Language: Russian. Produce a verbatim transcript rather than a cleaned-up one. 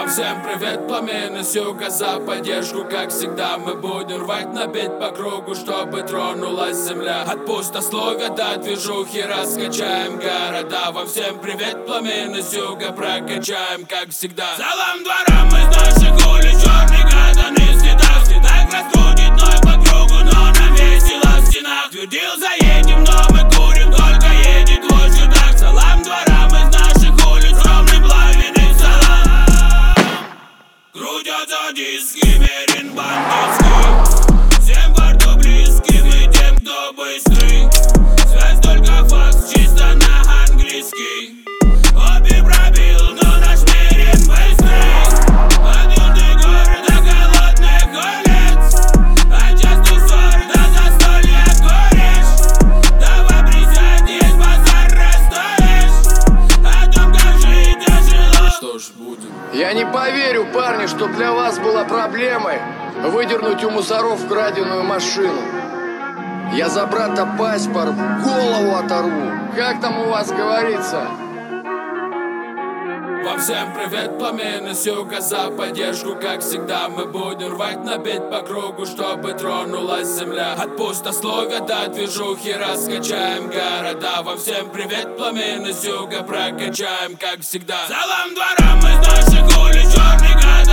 Всем привет, пламенный с юга, за поддержку, как всегда. Мы будем рвать, набить по кругу, чтобы тронулась земля. От пустословия до движухи раскачаем города. Вам всем привет, пламенный с юга, прокачаем, как всегда. Салам дворам из наших улиц, черный гаданый следах. Так раскрутит ной по кругу, но нам весело в стенах. Твердил, заедем, но мы курим, только едет твой чудак. Салам дворам из наших улиц, темный пламенный салам. Крутятся диски, мерен бандитский. Всем борту близки, мы тем, кто быстрый. Связь только факс, чисто на английский. Обе пробил, но наш мерен быстрый. Подъемный город до голодных улиц. А часто ссоры до застолья куришь. Давай присядь, есть базар, расстоишь. О том, как жить тяжело. Что ж, будем. Я не поверю, парни, что для вас была проблемой выдернуть у мусоров краденую машину. Я за брата паспорт голову оторву. Как там у вас говорится? Вам всем привет, пламенный с юга, за поддержку, как всегда. Мы будем рвать, набить по кругу, чтобы тронулась земля. От пустословия до движухи раскачаем города. Вам всем привет, пламенный с юга, прокачаем, как всегда. Салам дворам из наших улиц, черный гад.